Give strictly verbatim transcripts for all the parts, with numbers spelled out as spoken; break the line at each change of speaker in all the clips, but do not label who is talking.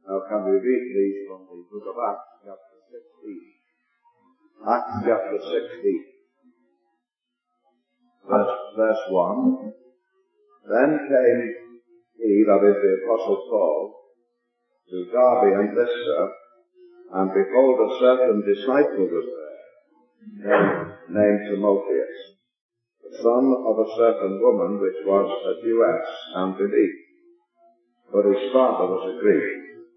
Now can we read these from the book of Acts, chapter sixteen. Acts chapter sixteen. Verse, verse one. Then came he, that is the Apostle Paul, to Derbe and Lystra, and behold, a certain disciple was there, named Timotheus, the son of a certain woman which was a Jewess and believed, but his father was a Greek,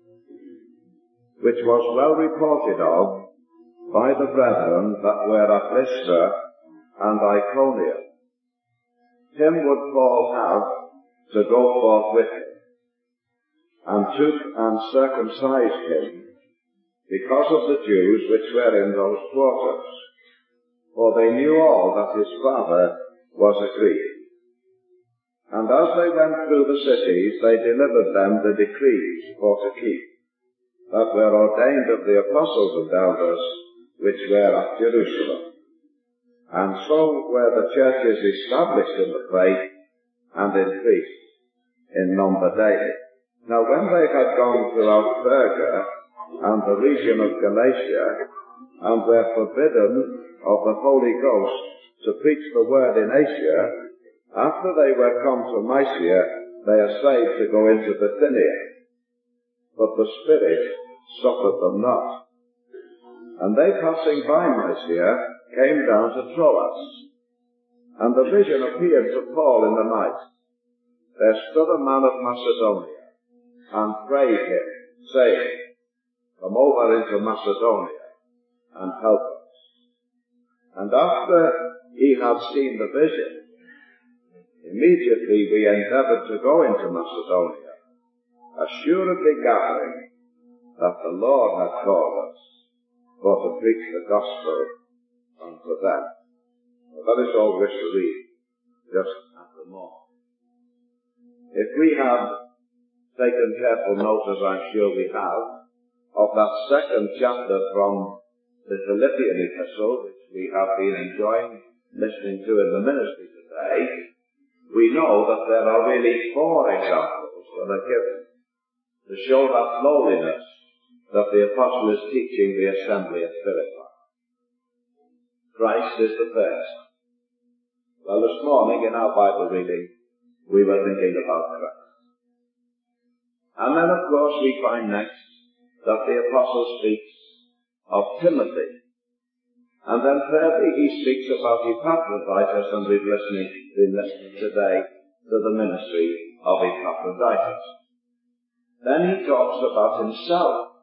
which was well reported of by the brethren that were at Lystra and Iconium. Him would Paul have to go forth with him, and took and circumcised him, because of the Jews which were in those quarters, for they knew all that his father was a Greek. And as they went through the cities, they delivered them the decrees for to keep, that were ordained of the apostles and elders which were at Jerusalem. And so were the churches established in the faith and increased in number daily. Now when they had gone throughout Perga and the region of Galatia, and were forbidden of the Holy Ghost to preach the word in Asia, after they were come to Mysia, they essayed to go into Bithynia, but the Spirit suffered them not. And they passing by Mysia came down to Troas, and the vision appeared to Paul in the night. There stood a man of Macedonia, and prayed him, saying, Come over into Macedonia, and help us. And after he had seen the vision, immediately we endeavored to go into Macedonia, assuredly gathering that the Lord had called us for to preach the gospel unto them. Well, that is all we wish to read just at the moment. If we have taken careful note, as I'm sure we have, of that second chapter from the Philippian epistle, which we have been enjoying listening to in the ministry today, we know that there are really four examples that are given to show that lowliness that the apostle is teaching the assembly at Philippi. Christ is the first. Well, this morning in our Bible reading, we were thinking about Christ. And then, of course, we find next that the apostle speaks of Timothy. And then thirdly, he speaks about Epaphroditus, and we've listening, been listening today to the ministry of Epaphroditus. Then he talks about himself.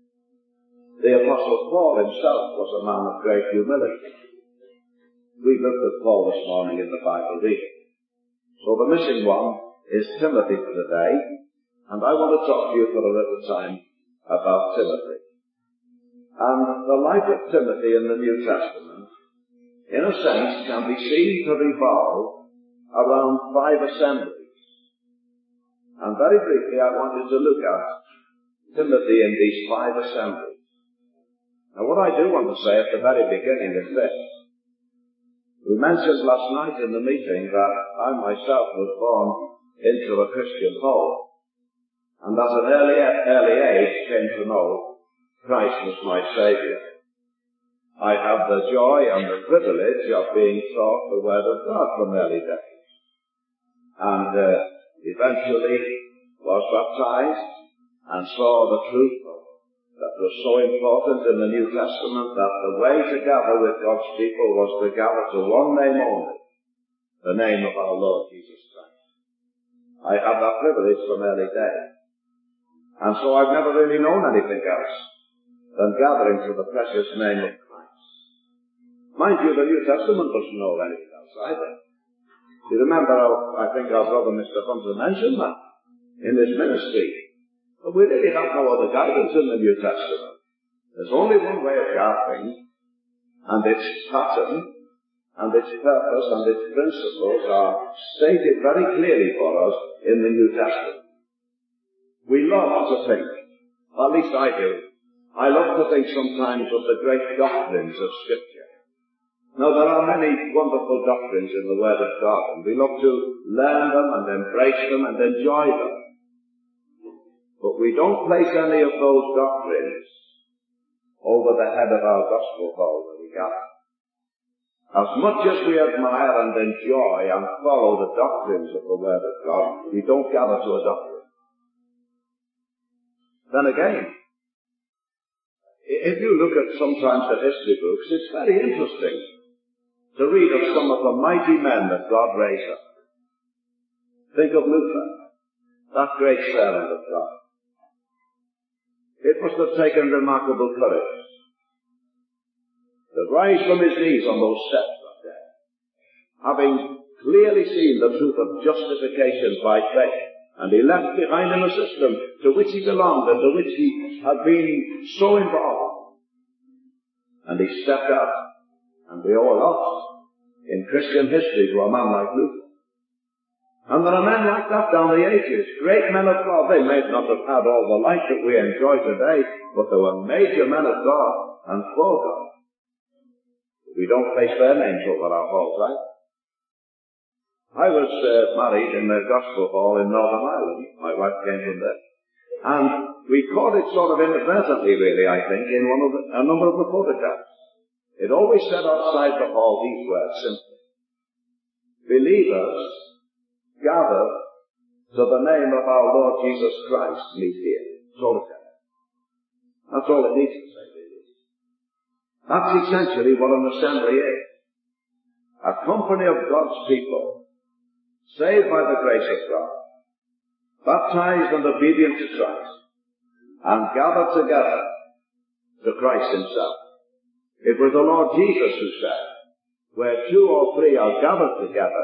The apostle Paul himself was a man of great humility. We looked at Paul this morning in the Bible reading. So the missing one is Timothy for today, and I want to talk to you for a little time about Timothy. And the life of Timothy in the New Testament, in a sense, can be seen to revolve around five assemblies. And very briefly, I want you to look at Timothy in these five assemblies. Now, what I do want to say at the very beginning is this. We mentioned last night in the meeting that I myself was born into a Christian home, and at an early, early age came to know Christ was my Saviour. I have the joy and the privilege of being taught the Word of God from early days, and uh, eventually was baptized and saw the truth that was so important in the New Testament, that the way to gather with God's people was to gather to one name only, the name of our Lord Jesus Christ. I have that privilege from early days. And so I've never really known anything else than gathering to the precious name of Christ. Mind you, the New Testament doesn't know anything else either. You remember, I think our brother Mister Hunter mentioned that in his ministry. But we really have no other guidance in the New Testament. There's only one way of gathering, and its pattern, and its purpose, and its principles are stated very clearly for us in the New Testament. We love to think, or at least I do, I love to think sometimes of the great doctrines of Scripture. Now, there are many wonderful doctrines in the Word of God, and we love to learn them and embrace them and enjoy them. But we don't place any of those doctrines over the head of our gospel hall that we gather. As much as we admire and enjoy and follow the doctrines of the Word of God, we don't gather to a doctrine. Then again, if you look at sometimes the history books, it's very interesting to read of some of the mighty men that God raised up. Think of Luther, that great servant of God. It must have taken remarkable courage to rise from his knees on those steps that day, having clearly seen the truth of justification by faith, and he left behind him a system to which he belonged and to which he had been so involved. And he stepped out, and we all lost in Christian history to a man like Luther. And there are men like that down the ages, great men of God. They may not have had all the light that we enjoy today, but they were major men of God and for God. We don't place their names over our halls, right? I was uh, married in the Gospel Hall in Northern Ireland. My wife came from there. And we caught it sort of inadvertently, really, I think, in one of the, a number of the photographs. It always said outside the hall these words simply: believers gather to the name of our Lord Jesus Christ meet here. That's all it said. That's all it needs to say, really. That's essentially what an assembly is. A company of God's people, saved by the grace of God, baptized and obedient to Christ, and gathered together to Christ himself. It was the Lord Jesus who said, where two or three are gathered together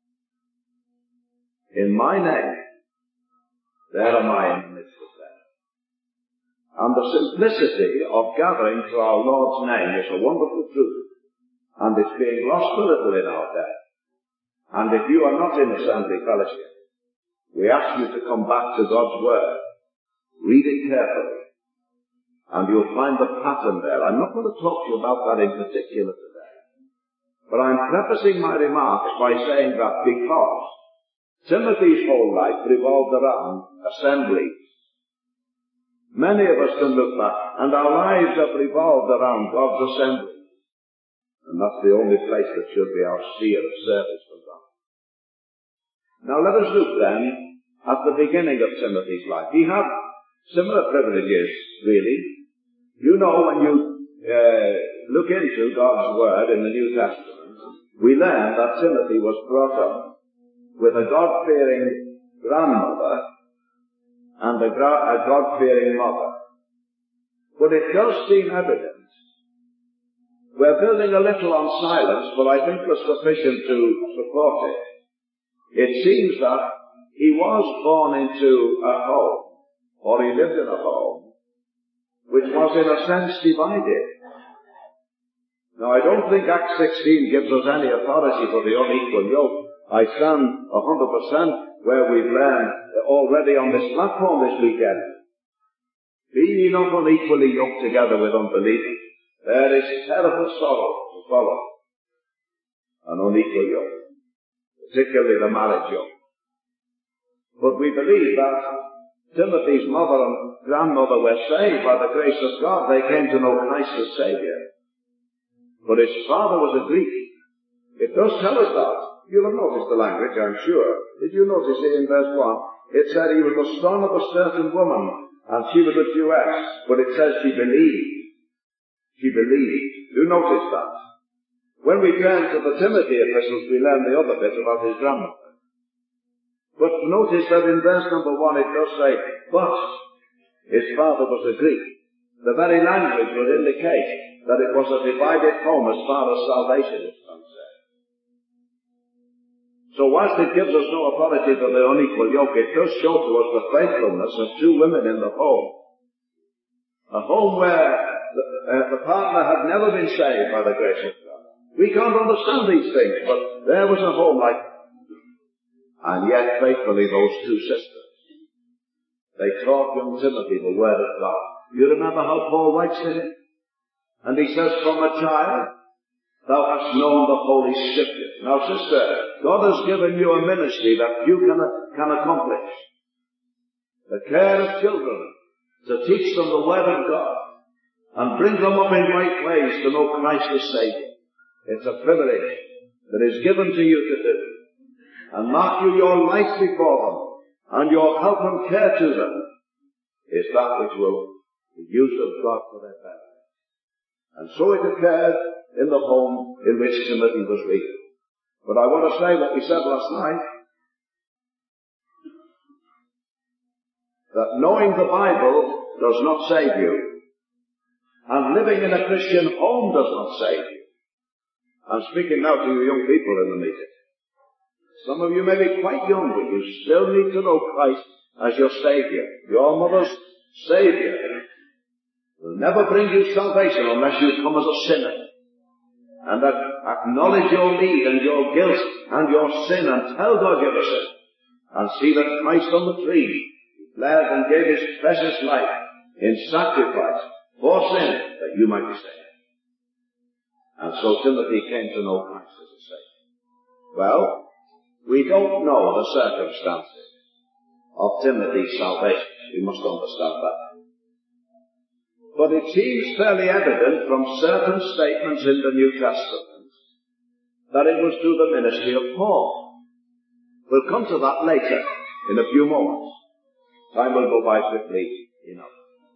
in my name, there am I in the midst of them. And the simplicity of gathering to our Lord's name is a wonderful truth, and it's being lost a little in our day. And if you are not in assembly fellowship, we ask you to come back to God's Word, read it carefully, and you'll find the pattern there. I'm not going to talk to you about that in particular today, but I'm prefacing my remarks by saying that because Timothy's whole life revolved around assemblies. Many of us can look back, and our lives have revolved around God's assembly. And that's the only place that should be our sphere of service for God. Now let us look then at the beginning of Timothy's life. He had similar privileges, really. You know, when you uh, look into God's Word in the New Testament, we learn that Timothy was brought up with a God-fearing grandmother and a, gra- a God-fearing mother. But it does seem evident. We're building a little on silence, but I think was sufficient to support it. It seems that he was born into a home, or he lived in a home, which was in a sense divided. Now I don't think Acts sixteen gives us any authority for the unequal yoke. I stand a hundred percent where we've learned already on this platform this weekend. Be ye not unequally yoked together with unbelievers. There is terrible sorrow to follow an unequal yoke, particularly the marriage yoke. But we believe that Timothy's mother and grandmother were saved by the grace of God. They came to know Christ as Saviour. But his father was a Greek. It does tell us that. You'll have noticed the language, I'm sure. Did you notice it in verse one? It said he was the son of a certain woman, and she was a Jewess, but it says she believed. She believed. You notice that. When we turn to the Timothy epistles, we learn the other bit about his grandmother. But notice that in verse number one it does say, but his father was a Greek. The very language would indicate that it was a divided home as far as salvation is concerned. So whilst it gives us no authority for the unequal yoke, it does show to us the faithfulness of two women in the home. A home where the, uh, the partner had never been saved by the grace of God. We can't understand these things, but there was a home like that. And yet faithfully those two sisters, they taught young Timothy the Word of God. You remember how Paul writes to him? And he says, from a child, thou hast known the Holy Scriptures. Now, sister, God has given you a ministry that you can, can accomplish. the care of children, to teach them the Word of God, and bring them up in right ways to know Christ as Saviour. It's a privilege that is given to you to do. And mark you, your life before them, and your help and care to them, is that which will be used of God for their benefit. And so it occurred in the home in which Timothy was reading. But I want to say what we said last night, that knowing the Bible does not save you, and living in a Christian home does not save you. I'm speaking now to you young people in the meeting. Some of you may be quite young, but you still need to know Christ as your Saviour. Your mother's Saviour will never bring you salvation unless you come as a sinner, and that acknowledge your need and your guilt and your sin, and tell God you're a sinner, and see that Christ on the tree bled and gave his precious life in sacrifice for sin, that you might be saved. And so Timothy came to know Christ as a Saviour. Well, we don't know the circumstances of Timothy's salvation. We must understand that. But it seems fairly evident from certain statements in the New Testament that it was to the ministry of Paul. We'll come to that later, in a few moments. Time will go by quickly enough.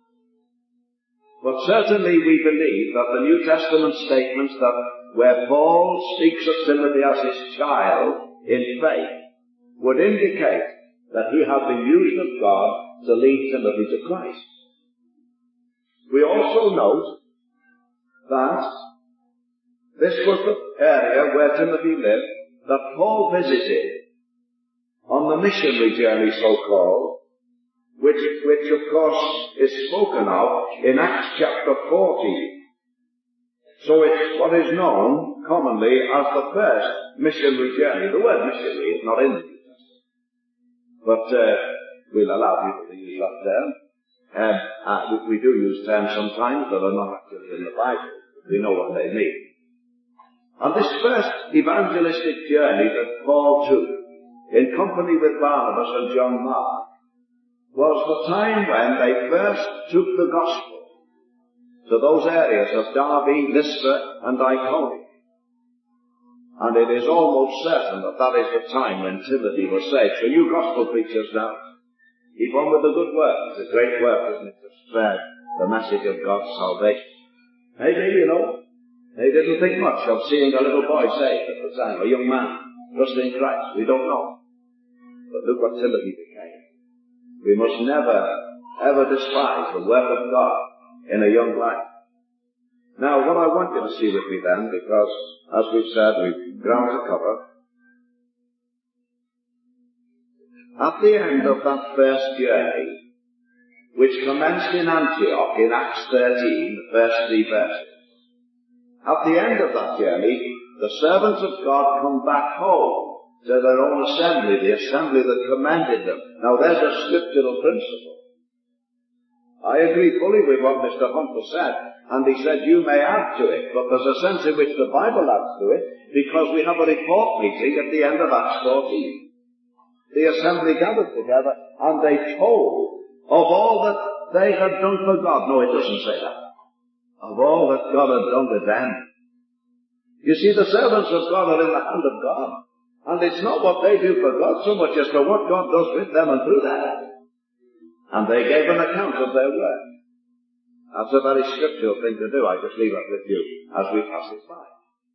But certainly we believe that the New Testament statements that where Paul speaks of Timothy as his child in faith would indicate that he had been used of God to lead Timothy to Christ. We also note that this was the area where Timothy lived that Paul visited on the missionary journey, so-called, which, which of course is spoken of in Acts chapter fourteen. So it's what is known commonly as the first missionary journey. The word missionary is not in the New Testament, but uh, we'll allow people to use that term. Um, uh, we, we do use terms sometimes that are not actually in the Bible. We know what they mean. And this first evangelistic journey that Paul took, in company with Barnabas and John Mark, was the time when they first took the gospel to those areas of Derbe, Lystra, and Iconium. And it is almost certain that that is the time when Timothy was saved. So you gospel preachers now, keep on with the good work. It's a great work, isn't it, to spread the message of God's salvation. Maybe, you know, they didn't think much of seeing a little boy saved at the time, a young man, trusting Christ. We don't know. But look what Timothy became. We must never, ever despise the work of God in a young life. Now, what I want you to see with me then, because, as we've said, we've ground to cover, at the end of that first journey, which commenced in Antioch in Acts thirteen, the first three verses, at the end of that journey, the servants of God come back home to their own assembly, the assembly that commended them. Now there's a scriptural principle. I agree fully with what Mister Hunter said, and he said you may add to it, but there's a sense in which the Bible adds to it, because we have a report meeting at the end of Acts fourteen. The assembly gathered together, and they told of all that they had done for God. No, it doesn't say that. Of all that God had done with them. You see, the servants of God are in the hand of God. And it's not what they do for God so much as for what God does with them and through them. And they gave an account of their work. That's a very scriptural thing to do. I just leave that with you as we pass it by.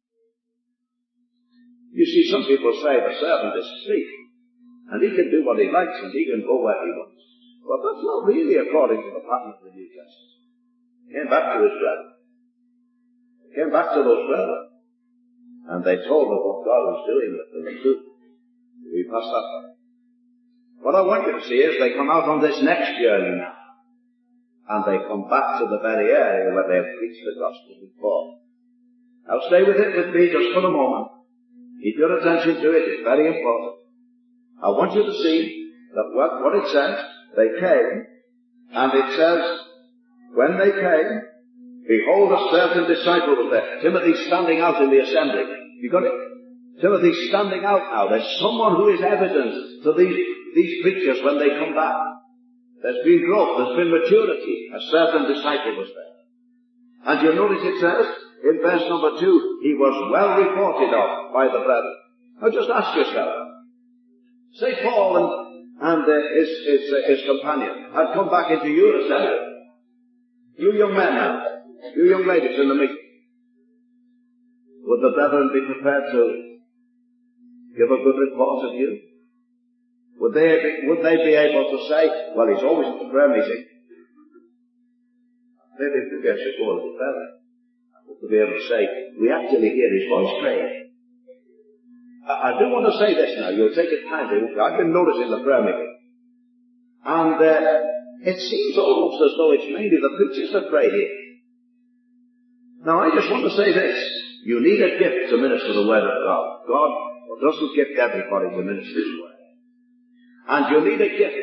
You see, some people say the servant is free, and he can do what he likes, and he can go where he wants. But that's not really according to the pattern of the New Testament. He came back to his brethren. He came back to those brethren. And they told them what God was doing with them and too. We pass that by. What I want you to see is they come out on this next journey now. And they come back to the very area where they have preached the gospel before. Now stay with it with me just for a moment. Keep your attention to it. It's very important. I want you to see that what, what it says, they came, and it says, when they came, behold, a certain disciple was there. Timothy's standing out in the assembly. You got it? Timothy's standing out now. There's someone who is evidence to these, these preachers when they come back. There's been growth, there's been maturity. A certain disciple was there. And you notice it says, in verse number two, he was well reported of by the brethren. Now just ask yourself, say Paul and, and uh, his, his, uh, his companion had come back into your assembly. You young men now, you young ladies in the meeting, would the brethren be prepared to give a good report of you? Would they, be, would they be able to say, well, he's always at the prayer meeting. Maybe, maybe I should go a little further. I hope to be able to say, we actually hear his voice praying. I, I do want to say this now. You'll take it kindly. I've been noticing the prayer meeting. And uh, it seems almost as though it's mainly the preachers that pray here. Now, I just want to say this. You need a gift to minister the word of God. God doesn't gift everybody to minister his word. And you need a gift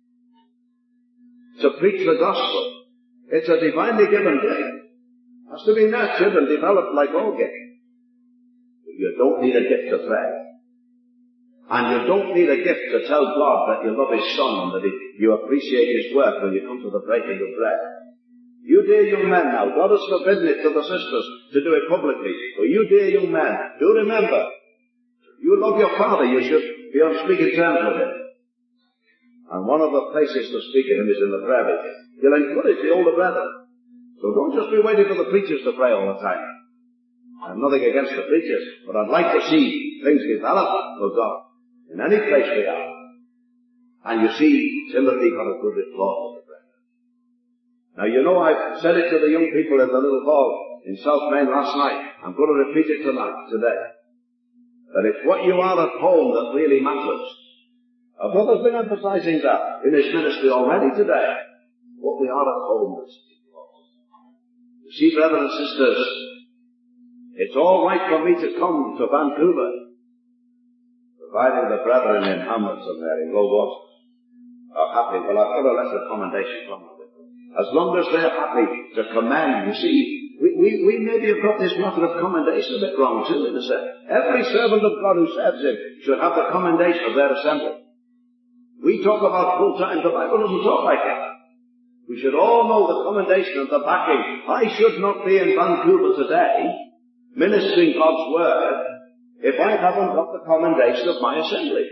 to preach the gospel. It's a divinely given gift. It has to be nurtured and developed like all gifts. You don't need a gift to pray. And you don't need a gift to tell God that you love his son and that he, you appreciate his work when you come to the breaking of bread. You dear young men now, God has forbidden it to the sisters to do it publicly. But you dear young men, do remember, you love your father, you should be on speaking terms with him. And one of the places to speak to him is in the prayer meeting. You'll encourage the older brethren. So don't just be waiting for the preachers to pray all the time. I have nothing against the preachers, but I'd like to see things develop for God in any place we are. And you see, Timothy got a good report of the brethren. Now you know I said it to the young people in the little hall in South Main last night. I'm going to repeat it tonight, today. That it's what you are at home that really matters. Our brother's been emphasizing that in his ministry already today. What we are at home is important. You see, brothers and sisters, it's all right for me to come to Vancouver, providing the brethren in Hamilton there in low water are happy. Well, I've got a letter of commendation from them. As long as they're happy to commend, you see, we, we, we maybe have got this matter of commendation a bit wrong too, in a sense. Every servant of God who serves him should have the commendation of their assembly. We talk about full-time, the Bible doesn't talk like that. We should all know the commendation and the backing. I should not be in Vancouver today, ministering God's word, if I haven't got the commendation of my assembly.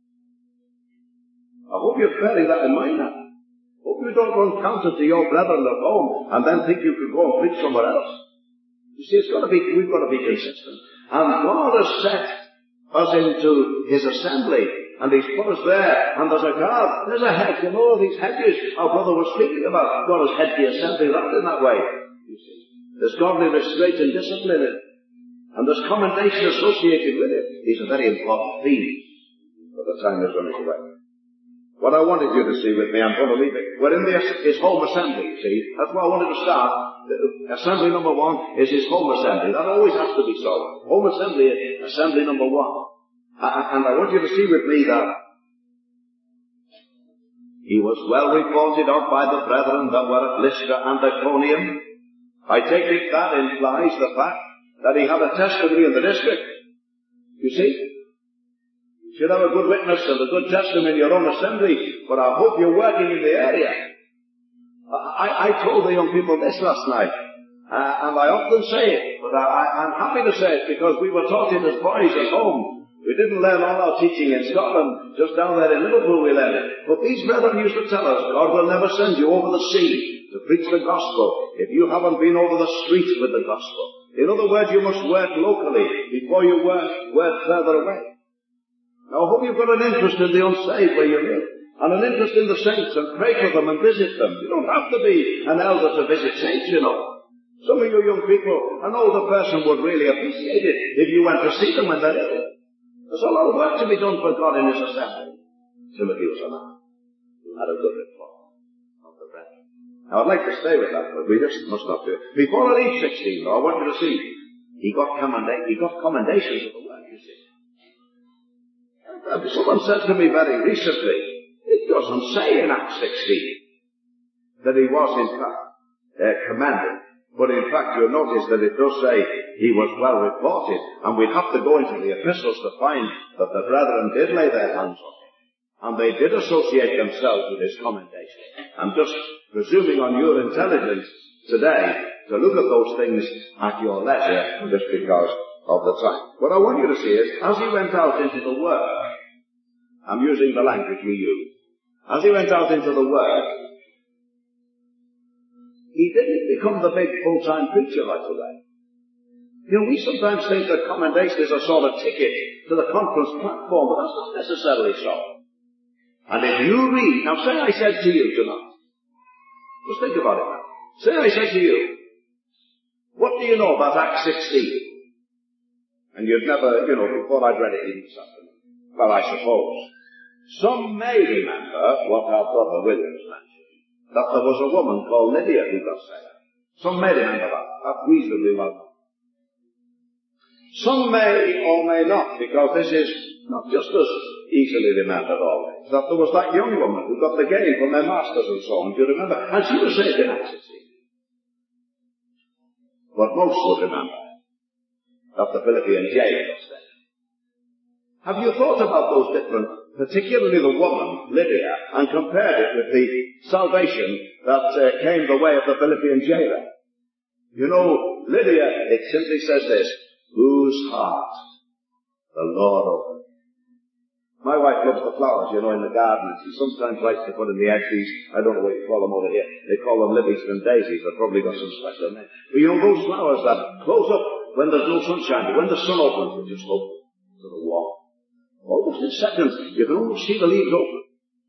I hope you're bearing that in mind now. Hope you don't run counter to your brethren at home and then think you could go and preach somewhere else. You see, it's got to be, we've got to be consistent. And God has set us into his assembly. And he's put us there, and there's a guard, there's a hedge, and all these hedges our brother was speaking about. God has hedged the assembly round in that way. You see. There's godly restraint and discipline in it. And there's commendation associated with it. These are very important themes, but the time is running away. What I wanted you to see with me, I'm going to leave it. We're in the, his home assembly, you see. That's where I wanted to start. Assembly number one is his home assembly. That always has to be so. Home assembly is assembly number one. And I want you to see with me that he was well reported of by the brethren that were at Lystra and Iconium. I take it that implies the fact that he had a testimony in the district. You see? You should have a good witness and a good testimony in your own assembly, but I hope you're working in the area. I, I told the young people this last night, uh, and I often say it, but I, I'm happy to say it because we were taught it as boys at home. We didn't learn all our teaching in Scotland. Just down there in Liverpool we learned it. But these brethren used to tell us, God will never send you over the sea to preach the gospel if you haven't been over the street with the gospel. In other words, you must work locally before you work, work further away. Now I hope you've got an interest in the unsaved where you live, and an interest in the saints, and pray for them and visit them. You don't have to be an elder to visit saints, you know. Some of you young people, an older person would really appreciate it if you went to see them when they're ill. There's a lot of work to be done for God in his assembly. Timothy was a man who had a good report of the brethren. Now I'd like to stay with that, but we just must not do it. Before I leave sixteen, though, I want you to see, he got, commenda- he got commendations of the work, you see. And someone said to me very recently, it doesn't say in Acts sixteen that he was in fact uh, commended. But in fact, you'll notice that it does say he was well reported, and we'd have to go into the epistles to find that the brethren did lay their hands on him, and they did associate themselves with his commendation. I'm just presuming on your intelligence today to look at those things at your leisure just because of the time. What I want you to see is, as he went out into the work, I'm using the language we use, as he went out into the work, he didn't become the big full-time preacher right away. You know, we sometimes think that commendation is a sort of ticket to the conference platform, but that's not necessarily so. And if you read, now say I said to you tonight, just think about it now. Say I said to you, what do you know about Acts sixteen? And you'd never, you know, before I'd read it even this afternoon. Well, I suppose. Some may remember what our brother Williams mentioned, that there was a woman called Lydia who got saved. Some may remember that. That's reasonably well known. Some may or may not, because this is not just as easily remembered always, that there was that young woman who got the gain from their masters and so on, do you remember? And she was saved in Acts sixteen. But most would remember that the Philippian jailer got saved. Have you thought about those different, particularly the woman, Lydia, and compared it with the salvation that uh, came the way of the Philippian jailer? You know, Lydia, it simply says this, whose heart the Lord opened. My wife loves the flowers, you know, in the garden, and she sometimes likes to put in the edge these, I don't know what you call them over here, they call them Livingston daisies, they've probably got some special name. But you know, those flowers that close up when there's no sunshine, but when the sun opens, they just open to the wall. Almost in seconds, you can almost see the leaves open.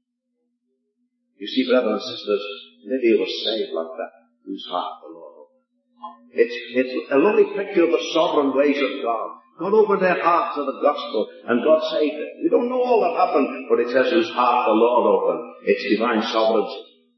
You see, brothers and sisters, Lydia was saved like that, whose heart the Lord opened. It's, it's a lovely picture of the sovereign ways of God. God opened their heart to the gospel, and God saved it. We don't know all that happened, but it says whose heart the Lord opened. It's divine sovereignty.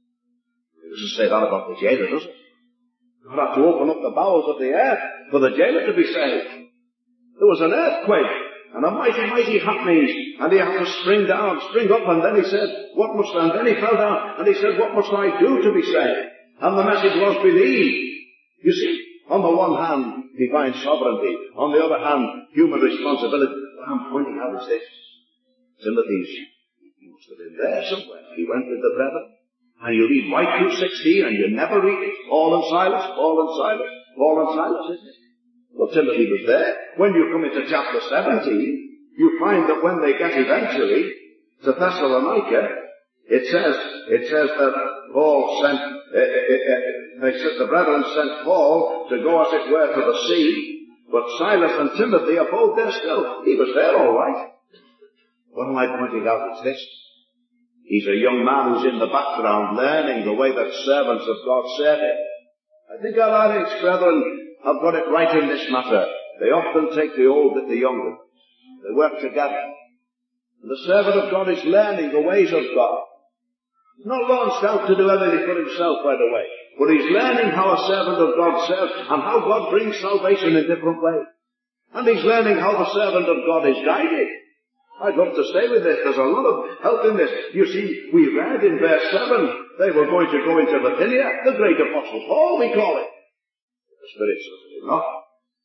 It doesn't say that about the jailer, does it? God had to open up the bowels of the earth for the jailer to be saved. There was an earthquake, and a mighty, mighty happening, and he had to spring down, spring up, and then he said, what must I, and then he fell down, and he said, what must I do to be saved? And the message was, believe. You see, on the one hand, divine sovereignty. On the other hand, human responsibility. What I'm pointing out is this. Timothy's, he must have been there somewhere. He went with the brethren. And you read right through sixteen and you never read it. Paul and Silas, Paul and Silas, Paul and Silas, isn't it? Well, Timothy was there. When you come into chapter seventeen, you find that when they get eventually to Thessalonica, it says, it says that Paul sent, uh, uh, uh, they said the brethren sent Paul to go, as it were, to the sea, but Silas and Timothy are both there still. He was there all right. What am I pointing out is this. He's a young man who's in the background learning the way that servants of God serve him. I think our Irish brethren have got it right in this matter. They often take the old with the younger. They work together. And the servant of God is learning the ways of God. He's not launched out to do everything for himself right away. But he's learning how a servant of God serves and how God brings salvation in different ways. And he's learning how the servant of God is guided. I'd love to stay with this. There's a lot of help in this. You see, we read in verse seven, they were going to go into Bithynia, the great apostle Paul, we call it. The Spirit says it not.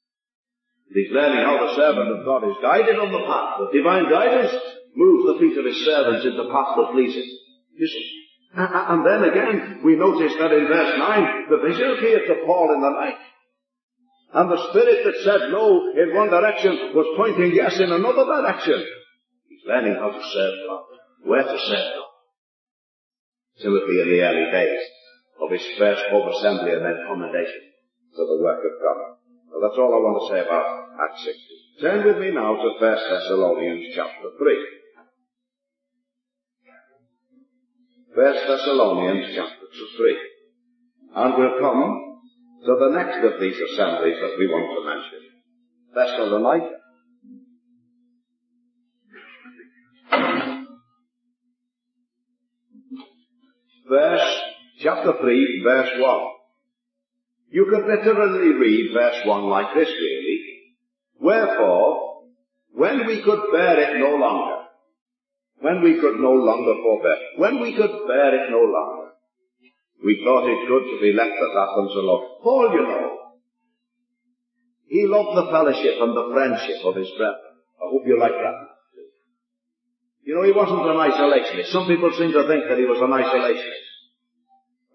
He's learning how the servant of God is guided on the path. The divine guidance moves the feet of his servants in the path that pleases. You see. And then again, we notice that in verse nine, the vision appeared to Paul in the night. And the Spirit that said no in one direction was pointing yes in another direction. He's learning how to serve God, where to serve God. Timothy in the early days of his first home assembly and then commendation to the work of God. Well, that's all I want to say about Acts sixteen. Turn with me now to First Thessalonians chapter three. First Thessalonians chapter three. And we'll come to the next of these assemblies that we want to mention. Thessalonica. Verse, chapter three, verse one. You could literally read verse one like this, really. Wherefore, when we could bear it no longer, when we could no longer forbear, when we could bear it no longer, we thought it good to be left at Athens alone. Paul, you know, he loved the fellowship and the friendship of his brethren. I hope you like that. You know, he wasn't an isolationist. Some people seem to think that he was an isolationist.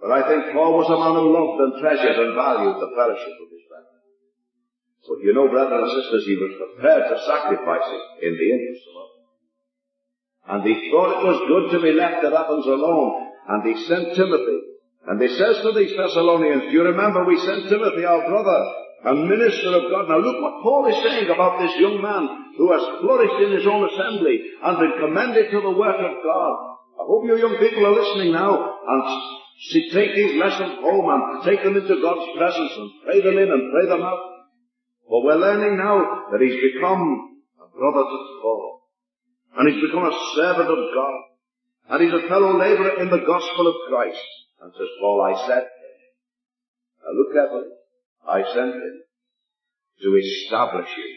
But I think Paul was a man who loved and treasured and valued the fellowship of his brethren. But you know, brothers and sisters, he was prepared to sacrifice it in the interest of others. And he thought it was good to be left at Athens alone. And he sent Timothy. And he says to these Thessalonians, do you remember we sent Timothy, our brother, a minister of God? Now look what Paul is saying about this young man who has flourished in his own assembly and been commended to the work of God. I hope you young people are listening now and see, take these lessons home and take them into God's presence and pray them in and pray them out. For we're learning now that he's become a brother to Paul. And he's become a servant of God. And he's a fellow laborer in the gospel of Christ. And says Paul, I sent him. Now look carefully. I sent him to establish you.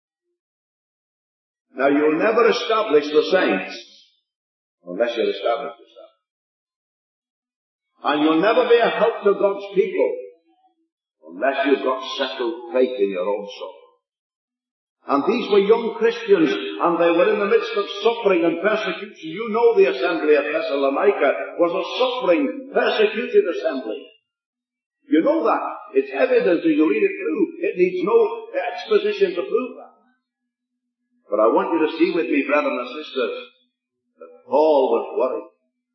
Now you'll never establish the saints unless you're established yourself. And you'll never be a help to God's people unless you've got settled faith in your own soul. And these were young Christians, and they were in the midst of suffering and persecution. You know the assembly of Thessalonica was a suffering, persecuted assembly. You know that. It's evident as you read it through. It needs no exposition to prove that. But I want you to see with me, brethren and sisters, that Paul was worried.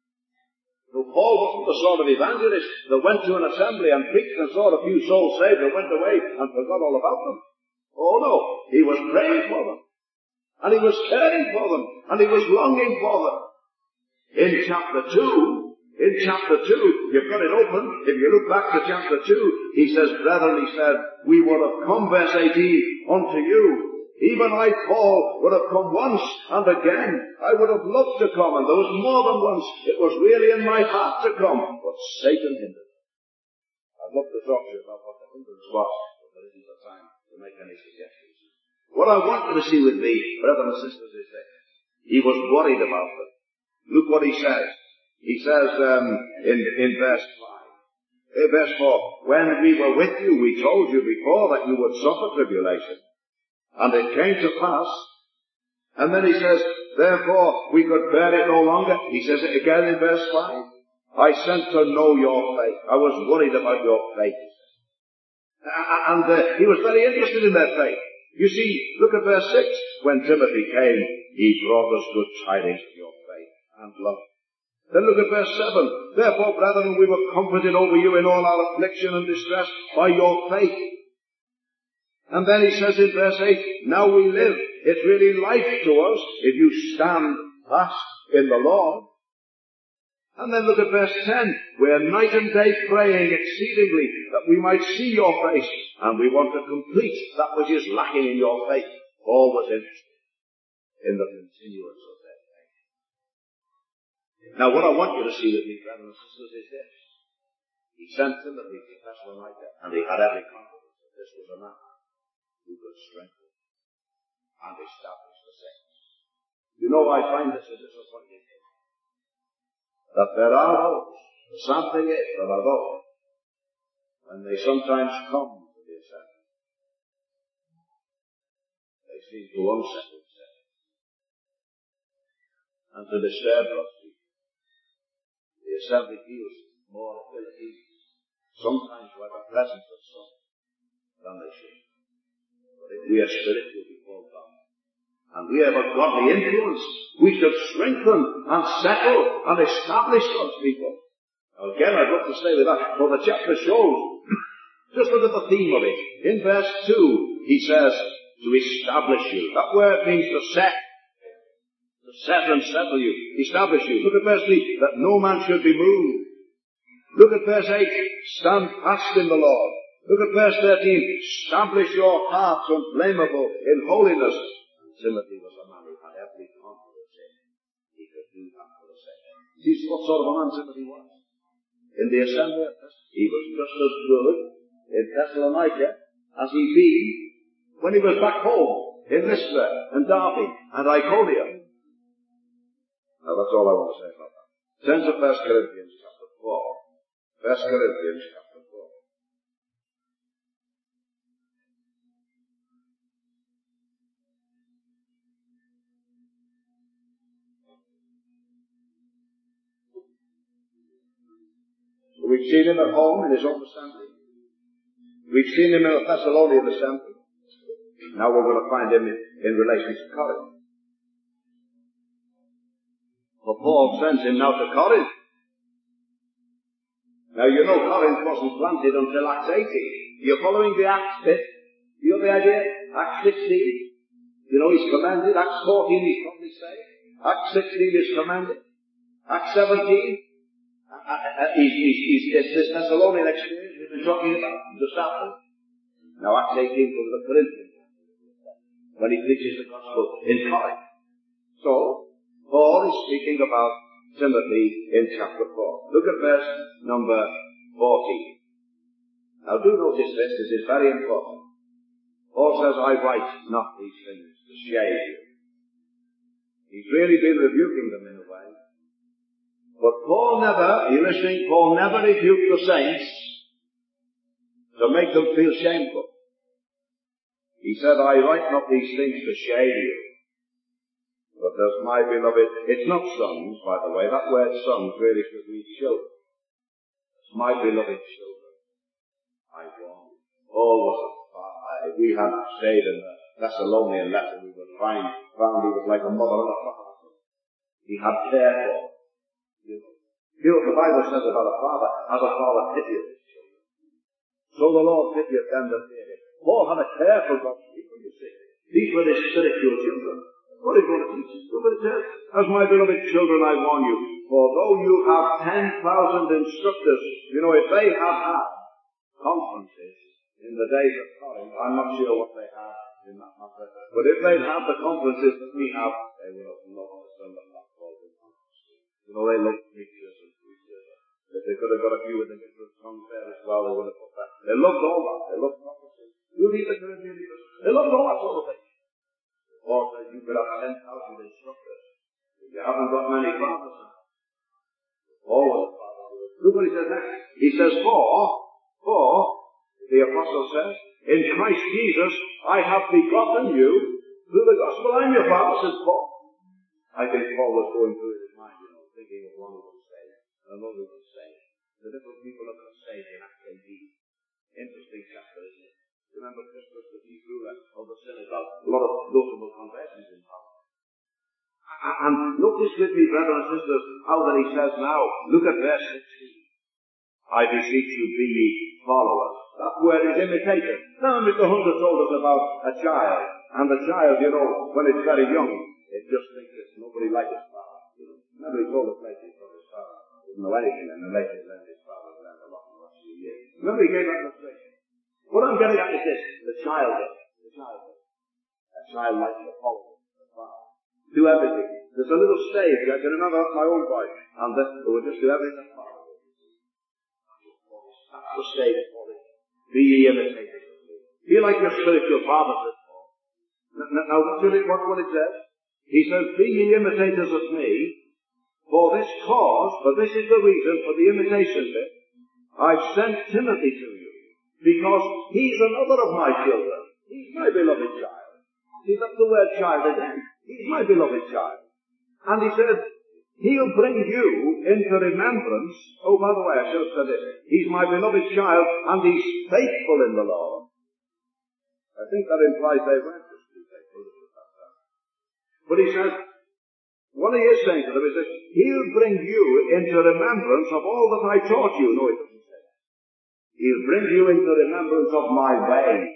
So Paul wasn't the sort of evangelist that went to an assembly and preached and saw a few souls saved and went away and forgot all about them. Oh no, he was praying for them. And he was caring for them. And he was longing for them. In chapter two, in chapter two, you've got it open. If you look back to chapter two, he says, brethren, he said, we would have come, verse eighteen, unto you. Even I, Paul, would have come once and again. I would have loved to come, and there was more than once. It was really in my heart to come, but Satan hindered. I'd love to talk to you about what the hindrance was, but there isn't the time to make any suggestions. What I want you to see with me, brothers and sisters, is this. He was worried about them. Look what he says. He says um, in, in verse five, in verse four, when we were with you, we told you before that you would suffer tribulation. And it came to pass. And then he says, therefore we could bear it no longer. He says it again in verse five. I sent to know your faith. I was worried about your faith. And uh, he was very interested in their faith. You see, look at verse six. When Timothy came, he brought us good tidings of your faith and love. Then look at verse seven. Therefore, brethren, we were comforted over you in all our affliction and distress by your faith. And then he says in verse eight, now we live. It's really life to us if you stand fast in the Lord. And then look at verse ten. We're night and day praying exceedingly that we might see your face. And we want to complete that which is lacking in your faith. Paul was interested in the continuance of their faith. Now what I want you to see with me, brothers and sisters, is this. He sent Timothy to Thessalonica, and he had every confidence that this was a man who could strengthen and establish the saints. You know, I find this a disappointing thing. That there are those, the sad thing is, there are those, when they sometimes come to the assembly, they seem to unsettle themselves and to disturb God's people. The assembly feels more ill at ease, sometimes by the presence of some, than they should. But if we are spiritual before God, and we have a godly influence, we should strengthen and settle and establish God's people. Now again, I'd love to stay with that, for the chapter shows, just look at the theme of it. In verse two, he says, to establish you. That word means to set. To set and settle you. Establish you. Look at verse three, that no man should be moved. Look at verse eight, stand fast in the Lord. Look at verse thirteen, establish your hearts unblameable in holiness. Timothy was a man who had every confidence in him. He could do that for the sake. See what sort of a man Timothy was? In the assembly, he was just as good in Thessalonica as he'd been when he was back home in Lystra and Derbe and Iconium. Now that's all I want to say about that. Turn to First Corinthians chapter four. First Corinthians chapter four. We've seen him at home in his own assembly. We've seen him in the Thessalonian assembly. Now we're going to find him in, in relation to Corinth. For Paul sends him now to Corinth. Now you know Corinth wasn't planted until Acts eighteen. You're following the Acts bit? You know the idea? Acts sixteen. You know he's commanded. Acts fourteen he's probably saved. Acts sixteen is commanded. Acts seventeen. Uh, uh, he's, he's, he's, it's this Thessalonian experience we've been talking about just after. Now Acts eighteen from the Corinthians, when he preaches the gospel in Corinth. So, Paul is speaking about Timothy in chapter four. Look at verse number fourteen. Now do notice this, this is very important. Paul says, I write not these things to shame you. He's really been rebuking them in a way. But Paul never, are you listening? Paul never rebuked the saints to make them feel shameful. He said, I write not these things to shame you. But as my beloved, it's not sons, by the way, that word sons really should be children. As my beloved children, I warn you. Paul was a father. If we had stayed in the Thessalonian letter, we would find, found he was like a mother and a father. He had care for. You know, you know what the Bible says about a father? As a father pitieth his children, so the Lord pitieth them that fear him. Paul had a care for God's people, you see. These were his spiritual children. What are you going to teach us? Look what it says. As my beloved children, I warn you, for though you have ten thousand instructors, you know, if they have had conferences in the days of Corinth, I'm not sure what they had in that matter, but if they'd had the conferences that we have, they would have loved to send them back all the time. You know, they loved preachers and preachers. If they could have got a few of the different tongues there as well, they would have put that. They loved all that. They loved prophecy. You read the Corinthian leaders. They loved all that sort of thing. Or that you could have ten thousand instructors. If you haven't got many fathers. Always a father. Look what he says next. He says, for, for, the apostle says, in Christ Jesus, I have begotten you through the gospel. I'm your father, says Paul. I think Paul was going through his mind, you know, thinking of one who was saved, and another who was saved. The different people that got saved in Acts eighteen. Interesting chapter, isn't it? Remember Crispus, the chief ruler of the synagogue? A lot of notable conversions in Paul. And notice with me, brothers and sisters, how that he says now, look at verse sixteen. I beseech you, be ye followers. That word is imitated. Now, Mister Hunter told us about a child, and the child, you know, when it's very young, it just thinks it's nobody like his father. You know, remember he told us later from his father. He didn't know anything, and then later he learned his father learned a lot in the last few years. Remember he gave that illustration. What I'm getting at is this: the child, the child, a child likes to follow the father, do everything. There's a little stage. I can remember my own boy, and they would just do everything the father did. That's the stage for it. Be ye imitators of me. Be like your spiritual father, says Paul. Now, now watch it, watch what it says. He says, be ye imitators of me, for this cause, for this is the reason for the imitation bit, I've sent Timothy to you, because he's another of my children. He's my beloved child. See, that's the word child again. He's my beloved child. And he said, he'll bring you into remembrance. Oh, by the way, I should have said this. He's my beloved child, and he's faithful in the Lord. I think that implies they weren't just too faithful. But he says, what he is saying to them is that he'll bring you into remembrance of all that I taught you. No, it doesn't say that. He'll bring you into remembrance of my ways.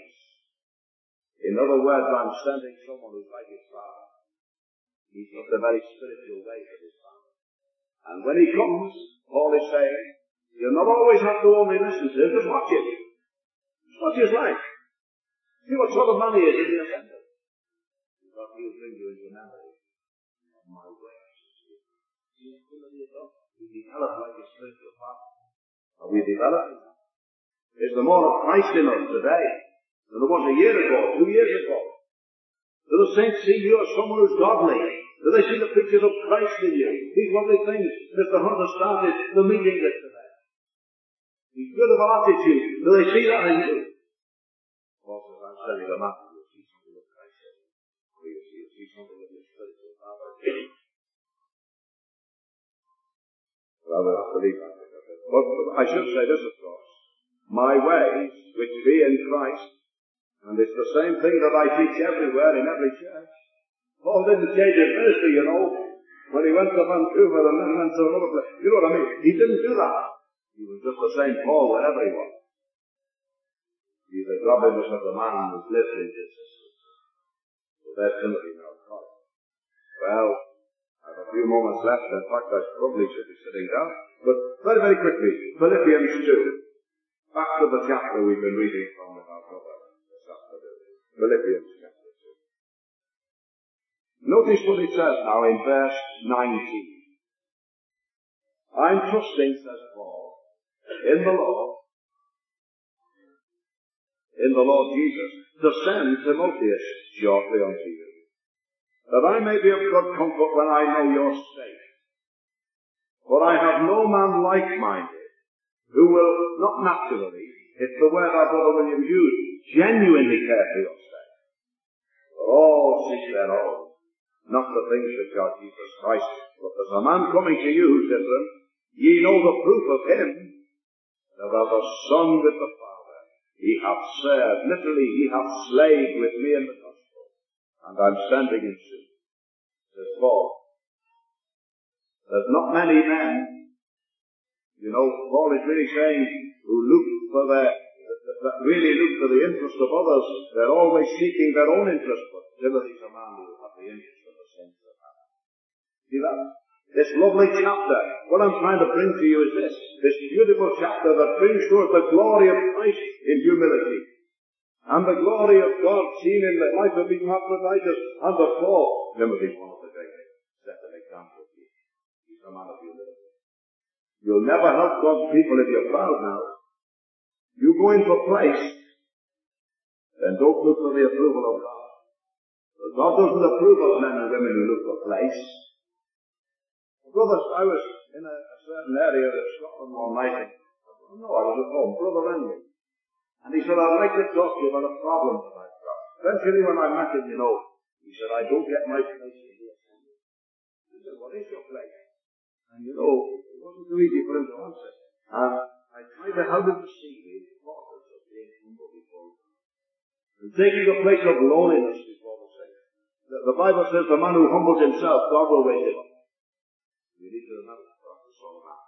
In other words, I'm sending someone who's like his father. He's got the very spiritual ways of his father. And when he comes, Paul is saying, you'll not always have to only listen to him, just watch him. Just watch his life. See what sort of man he is in the assembly. Because he'll bring you into memory of my ways. See, we develop like a spiritual father. Are we developing that? Is there more of Christ in us today than there was a year ago, two years ago? Do the saints see you as someone who's godly? Do they see the pictures of Christ in you? These lovely things Mister Hunter started the meeting with today. These beautiful attitudes. Do they see that in you? Paul says, I'm sending them out. You'll see something of Christ in you. Or you'll see, you'll see something of your spiritual father. Rather, I believe I think of it. But I should say this, of course. My ways, which be in Christ, and it's the same thing that I teach everywhere in every church. Paul didn't change his ministry, you know, when he went to Vancouver and then went to another place. You know what I mean? He didn't do that. He was just the same Paul wherever he was. He's the godliness of the man who's lived in his sisters. So there's Timothy now. Well, I have a few moments left. In fact, I probably should be sitting down. But very, very quickly, Philippians two. Back to the chapter we've been reading from with our brother this afternoon. Philippians chapter two. Notice what it says now in verse nineteen. I'm trusting, says Paul, in the Lord, in the Lord Jesus, to send Timotheus shortly unto you, that I may be of good comfort when I know your state. For I have no man like-minded, who will, not naturally, it's the word our brother William used, genuinely care for your state. For all seek their own, not the things which are Jesus Christ. But there's a man coming to you who's different. Ye know the proof of him, that as a son with the Father, he hath served, literally, he hath slaved with me in the gospel, and I'm sending him soon. Says Paul. There's not many men, you know, Paul is really saying, who look for their, that really look for the interest of others. They're always seeking their own interest, but Timothy's a man who will have the interest of the saints of God. See that? This lovely chapter, what I'm trying to bring to you is this, this beautiful chapter that brings forth the glory of Christ in humility, and the glory of God seen in the life of Epaphroditus and of Paul. Timothy's one of the great set of examples here. He's a man of humility. You'll never help God's people if you're proud now. You go into a place, then don't look for the approval of God. But God doesn't approve of men and women who look for place. Brothers, I was in a, a certain area of Scotland one night. No, I was at home. Brother rang me. And he said, I'd like to talk to you about a problem that I've got. Eventually when I met him, you know, he said, I don't get my place in the assembly. He said, what is your place? And you know, it wasn't too easy for him to answer. And I tried to help him to see the importance of being humble before God. And taking the place of lowliness before the saints. The, the Bible says the man who humbles himself, God will raise him up. We need to remember that's all about.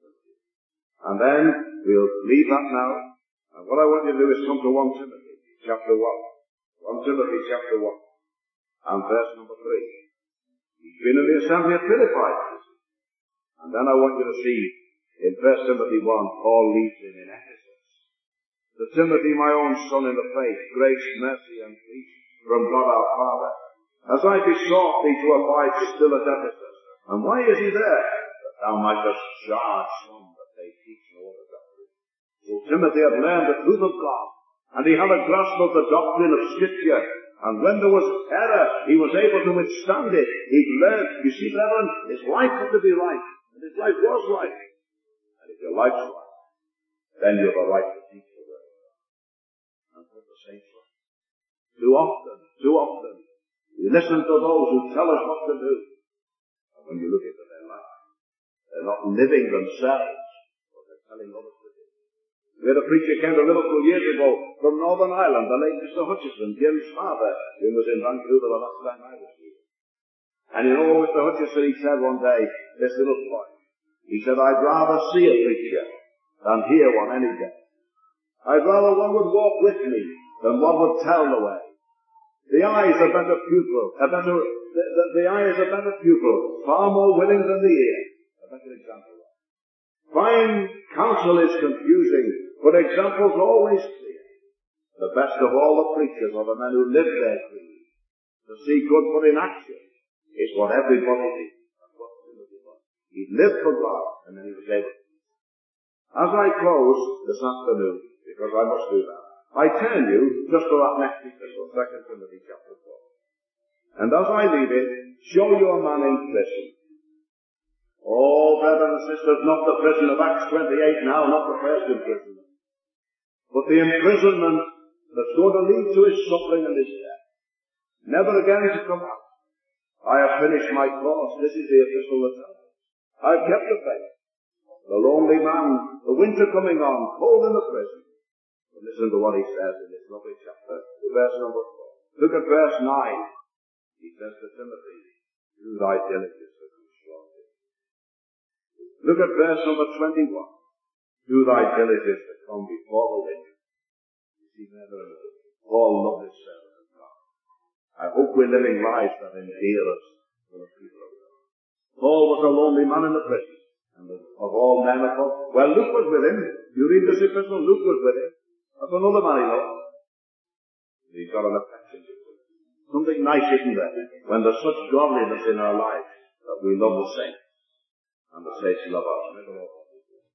And then we'll leave that now. And what I want you to do is come to First Timothy chapter one. First Timothy chapter one. And verse number three. He's been in the assembly at Philippi. And then I want you to see in First Timothy one, Paul leaves him in Ephesus. To Timothy, my own son in the faith, grace, mercy, and peace from God our Father. As I besought thee to abide still at Ephesus. And why is he there? That thou mightest charge some that they teach no other doctrine. So Timothy had learned the truth of God, and he had a grasp of the doctrine of Scripture. And when there was error, he was able to withstand it. He'd learned, you see, brethren, his life had to be right. And his life was right. And if your life's right, then you have a right to teach the word of God. And put the saints right. Too often, too often, we listen to those who tell us what to do. When you look into their life, they're not living themselves, but they're telling others to do. We had a preacher came to Liverpool years ago from Northern Ireland, the late Mister Hutchison, Jim's father, who was in Vancouver the last time I was here. And you know, Mister Hutchison, he said one day, this little boy, he said, I'd rather see a preacher than hear one any day. I'd rather one would walk with me than one would tell the way. The eye is a better pupil, a better, the, the, the eye is a better pupil, far more willing than the ear. A better example. Fine counsel is confusing, but example's always clear. The best of all the preachers are the men who live their creed. To see good put in action is what everybody needs. That's what Timothy was. He lived for God, and then he was able to. As I close this afternoon, because I must do that, I turn you just to that next epistle, Second Timothy chapter four. And as I leave it, show you a man in prison. Oh, brothers and sisters, not the prison of Acts twenty-eight now, not the first imprisonment, but the imprisonment that's going to lead to his suffering and his death. Never again to come out. I have finished my course. This is the epistle that tells us. I've kept the faith. The lonely man The winter coming on, cold in the prison. But listen to what he says in this lovely chapter, verse number four. Look at verse nine. He says to Timothy, do thy diligence to come shortly. Look at verse number twenty-one. Do thy diligence to come before the winter. You see, brethren, Paul loved his servant of God. I hope we're living lives that endear us to the people of God. Paul was a lonely man in the prison. And of all men, I thought, well, Luke was with him. You read this epistle, Luke was with him. That's another man he loved. He's got an affection to him. Something nice, isn't there? When there's such godliness in our lives that we love the saints, and the saints love us.